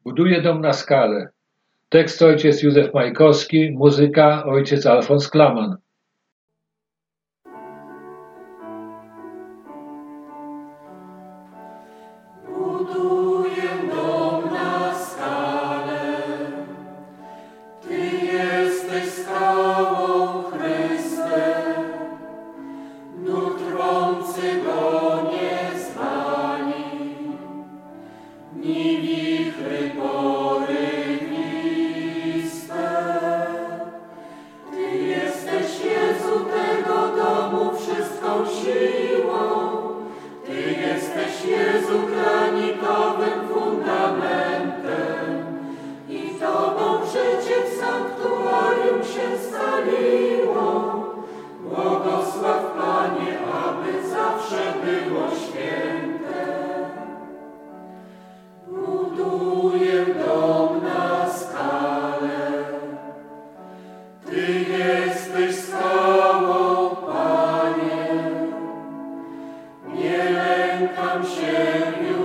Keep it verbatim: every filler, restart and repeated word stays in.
Buduje dom na skalę. Tekst ojciec Józef Majkowski, muzyka ojciec Alfons Klaman. Buduję dom na skalę, Ty jesteś skałą, Chryste, nurt rwący go nie zwali, ni wichry porywiste. Ty jesteś, Jezu, tego domu wszystką siłą, Ty jesteś, Jezu, granitowym fundamentem i Tobą życie w sanktuarium się scaliło. Błogosław, Panie, aby zawsze było święte. Buduję dom na skalę, Ty jesteś skałą, Panie. Nie lękam się